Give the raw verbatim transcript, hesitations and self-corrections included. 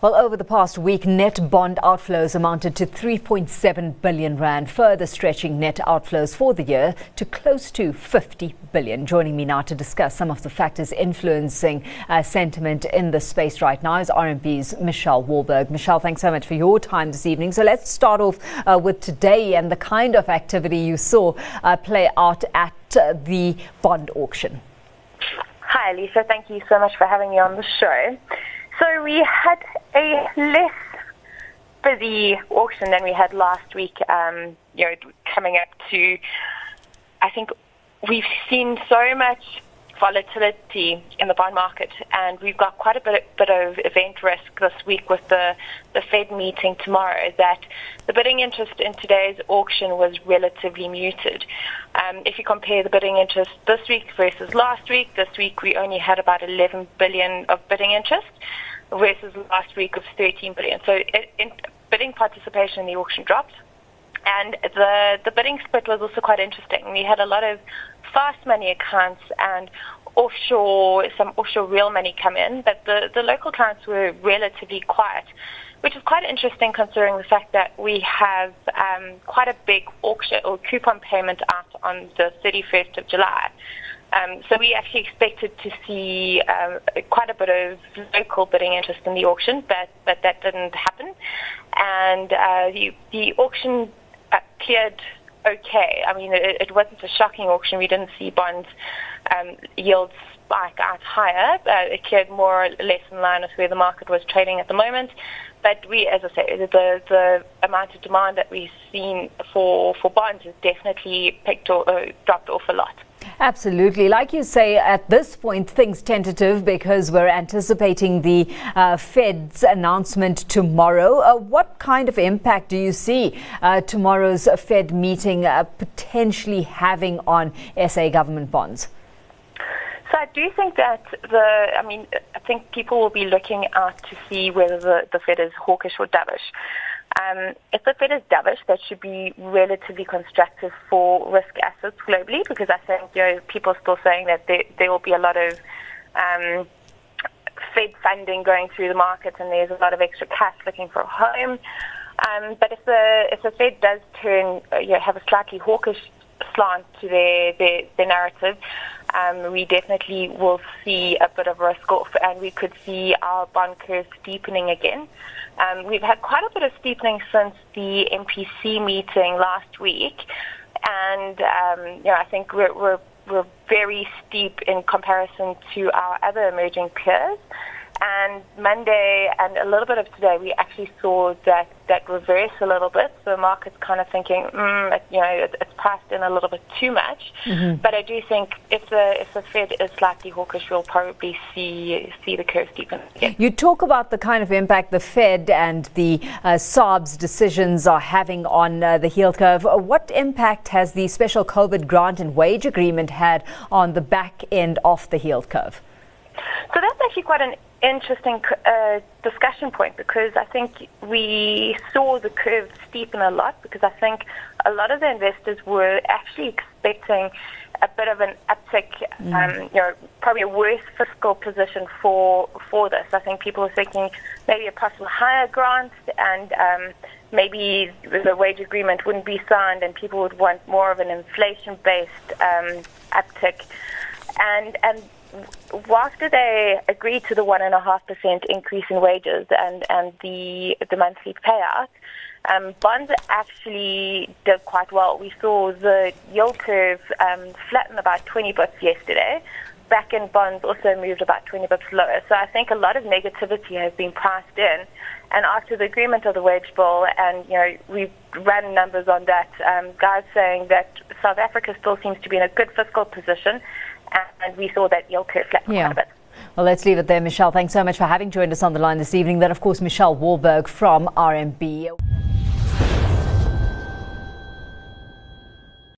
Well, over the past week, net bond outflows amounted to three point seven billion rand, further stretching net outflows for the year to close to fifty billion. Joining me now to discuss some of the factors influencing uh, sentiment in the space right now is R M B's Michelle Wahlberg. Michelle, thanks so much for your time this evening. So let's start off uh, with today and the kind of activity you saw uh, play out at uh, the bond auction. Hi, Lisa. Thank you so much for having me on the show. So we had a less busy auction than we had last week. Um, you know, coming up to, I think we've seen so much volatility in the bond market, and we've got quite a bit, bit of event risk this week with the, the Fed meeting tomorrow, that the bidding interest in today's auction was relatively muted. Um, if you compare the bidding interest this week versus last week, this week we only had about eleven billion of bidding interest versus last week of thirteen billion. So it, in, bidding participation in the auction dropped. And the, the bidding split was also quite interesting. We had a lot of fast money accounts and offshore, some offshore real money come in, but the, the local clients were relatively quiet, which is quite interesting considering the fact that we have um, quite a big auction or coupon payment out on the thirty-first of July. Um, so we actually expected to see um, quite a bit of local bidding interest in the auction, but, but that didn't happen. And uh, the, the auction uh, cleared okay. I mean, it, it wasn't a shocking auction. We didn't see bonds um, yields spike out higher. Uh, it cleared more or less in line with where the market was trading at the moment. But we, as I say, the, the amount of demand that we've seen for, for bonds has definitely picked or uh, dropped off a lot. Absolutely. Like you say, at this point, things tentative because we're anticipating the uh, Fed's announcement tomorrow. Uh, what kind of impact do you see uh, tomorrow's Fed meeting uh, potentially having on S A government bonds? So I do think that the, I mean, I think people will be looking out to see whether the, the Fed is hawkish or dovish. Um, if the Fed is dovish, that should be relatively constructive for risk assets globally, because I think, you know, people are still saying that there, there will be a lot of um, Fed funding going through the markets, and there's a lot of extra cash looking for a home. Um, but if the if the Fed does turn, uh, you know, have a slightly hawkish slant to their their, their narrative, um, we definitely will see a bit of risk off, and we could see our bond curve steepening again. Um, we've had quite a bit of steepening since the M P C meeting last week, and um, you know, I think we're, we're we're very steep in comparison to our other emerging peers. And Monday and a little bit of today, we actually saw that, that reverse a little bit. So the market's kind of thinking, mm, you know, it, it's priced in a little bit too much. Mm-hmm. But I do think if the if the Fed is slightly hawkish, we'll probably see see the curve steepen again. You talk about the kind of impact the Fed and the uh, S A R B's decisions are having on uh, the yield curve. Uh, what impact has the special COVID grant and wage agreement had on the back end of the yield curve? So that's actually quite an interesting uh, discussion point, because I think we saw the curve steepen a lot, because I think a lot of the investors were actually expecting a bit of an uptick, mm. um, you know, probably a worse fiscal position for for this. I think people were thinking maybe a possible higher grant, and um, maybe the wage agreement wouldn't be signed, and people would want more of an inflation-based um, uptick. And and after they agreed to the one and a half percent increase in wages and, and the the monthly payout, um, bonds actually did quite well. We saw the yield curve um, flatten about twenty bips yesterday. Back-end bonds also moved about twenty bips lower. So I think a lot of negativity has been priced in. And after the agreement of the wage bill, and you know, we've run numbers on that, um, guys saying that South Africa still seems to be in a good fiscal position. And we saw that yield curve flatten yeah. quite a bit. Well, let's leave it there, Michelle. Thanks so much for having joined us on the line this evening. That, of course, Michelle Wahlberg from R M B.